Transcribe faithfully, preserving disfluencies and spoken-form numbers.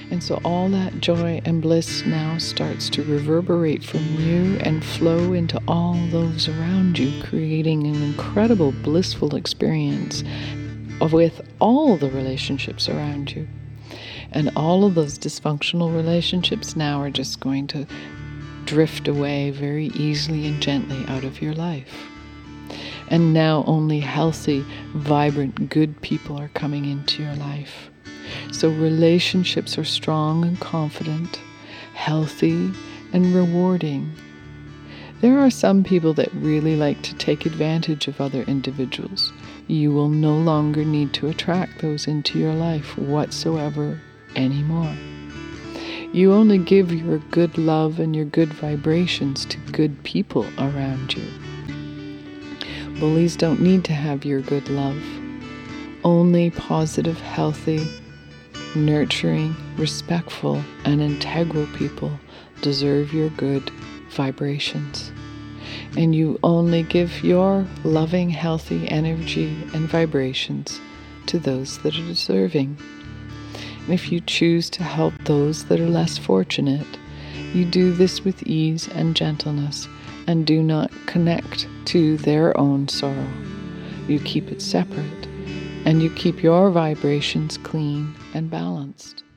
And so all that joy and bliss now starts to reverberate from you and flow into all those around you, creating an incredible blissful experience with all the relationships around you. And all of those dysfunctional relationships now are just going to drift away very easily and gently out of your life. And now only healthy, vibrant, good people are coming into your life. So relationships are strong and confident, healthy and rewarding. There are some people that really like to take advantage of other individuals. You will no longer need to attract those into your life whatsoever anymore. You only give your good love and your good vibrations to good people around you. Bullies don't need to have your good love. Only positive, healthy, nurturing, respectful, and integral people deserve your good vibrations. And you only give your loving, healthy energy and vibrations to those that are deserving. And if you choose to help those that are less fortunate, you do this with ease and gentleness and do not connect to their own sorrow. You keep it separate and you keep your vibrations clean and balanced.